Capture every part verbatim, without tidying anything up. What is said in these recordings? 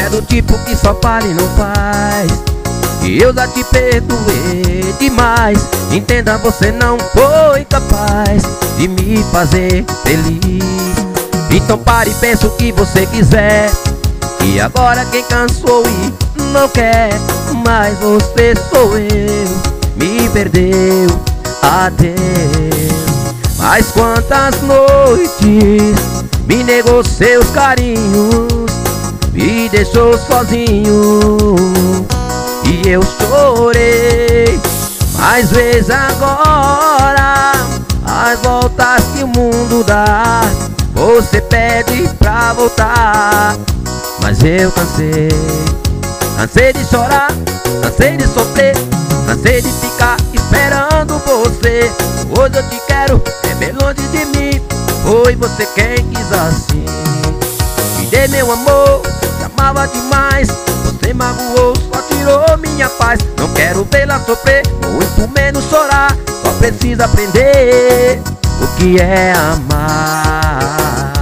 é do tipo que só fala e não faz, e eu já te perdoei demais. Entenda, você não foi capaz de me fazer feliz. Então pare e pensa o que você quiser, e agora quem cansou e não quer mais você sou eu. Me perdeu, adeus. Mas quantas noites me negou seus carinhos, me deixou sozinho e eu chorei. Mas veja agora as voltas que o mundo dá. Você pede pra voltar, mas eu cansei. Cansei de chorar, cansei de sofrer, cansei de ficar esperando você. Hoje eu te quero, é bem longe de mim. Foi você quem quis assim. Me dê meu amor, te amava demais. Você magoou, só tirou minha paz. Não quero vê-la sofrer, muito menos chorar. Só precisa aprender o que é amar.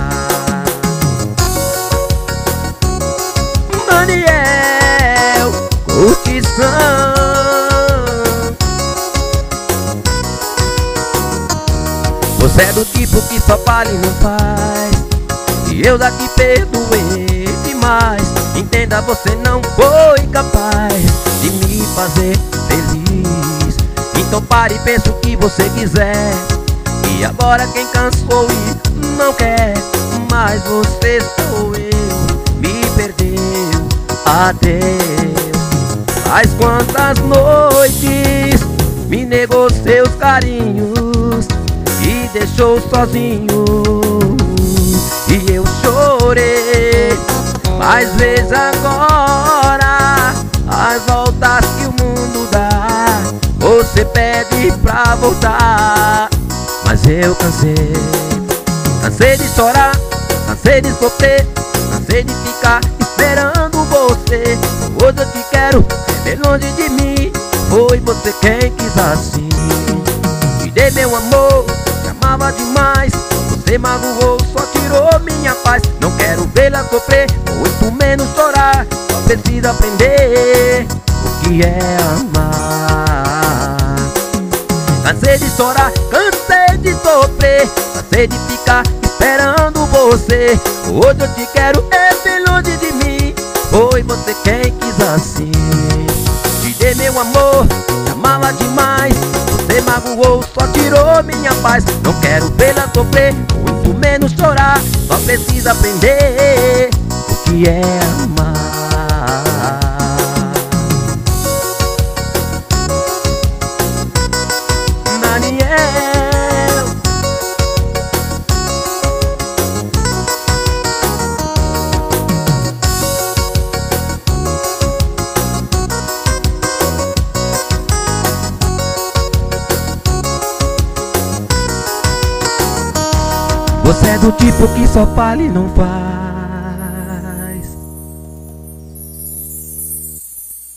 Daniel Curtição. Você é do tipo que só fala e não faz, e eu já te perdoei demais. Entenda, você não foi capaz de me fazer feliz. Então pare e pense o que você quiser, e agora quem cansou e não quer mais você sou eu. Me perdeu, adeus. Mas quantas noites me negou seus carinhos e deixou sozinho e eu chorei. Mas veja agora as voltas que o mundo dá. Você pede pra voltar, mas eu cansei. Cansei de chorar, cansei de sofrer, cansei de ficar esperando você. Hoje eu te quero, é bem longe de mim. Foi você quem quis assim. Me dê meu amor, te amava demais. Você magoou, só tirou minha paz. Não quero vê-la sofrer, muito menos chorar. Só precisa aprender o que é amar. Cansei de chorar, cansei de sofrer, cansei de ficar esperando você. Hoje eu te quero, é bem longe de mim. Foi você quem quis assim. Te dei meu amor, te amava demais. Você magoou, só tirou minha paz. Não quero vê-la sofrer, muito menos chorar. Só precisa aprender o que é amar. Daniel. Você é do tipo que só fala e não faz,